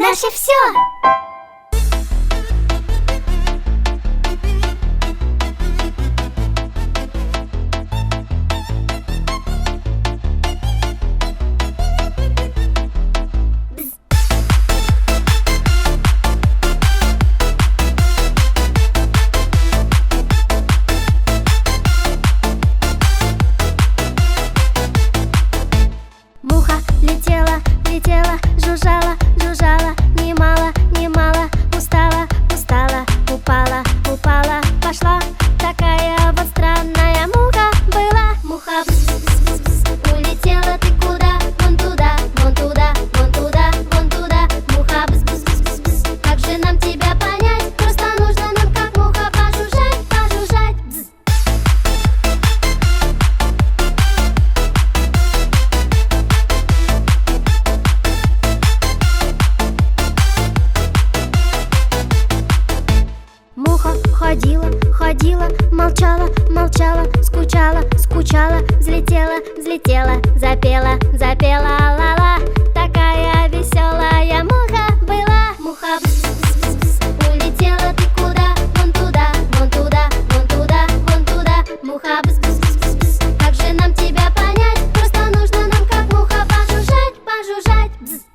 наше все. Муха летела, летела, жужжала, жужжала, немало, немало, устала, устала, упала, упала, пошла. Такая вот странная муха была. Муха бз-бз-бз-бз, улетела ты куда? Вон туда, вон туда, вон туда, вон туда. Муха бз-бз-бз-бз, как же нам тебя понять? Просто нужно нам как муха пожужжать, пожужжать. Бз. Муха ходила, ходила, молчала, молчала, скучала, скучала, взлетела, взлетела, запела, запела, ла-ла. Такая веселая муха была. Муха бз-бз-бз-бз, улетела ты куда? Вон туда, вон туда, вон туда, вон туда. Муха бз-бз-бз-бз, как же нам тебя понять? Просто нужно нам как муха пожужжать, пожужжать. Бз.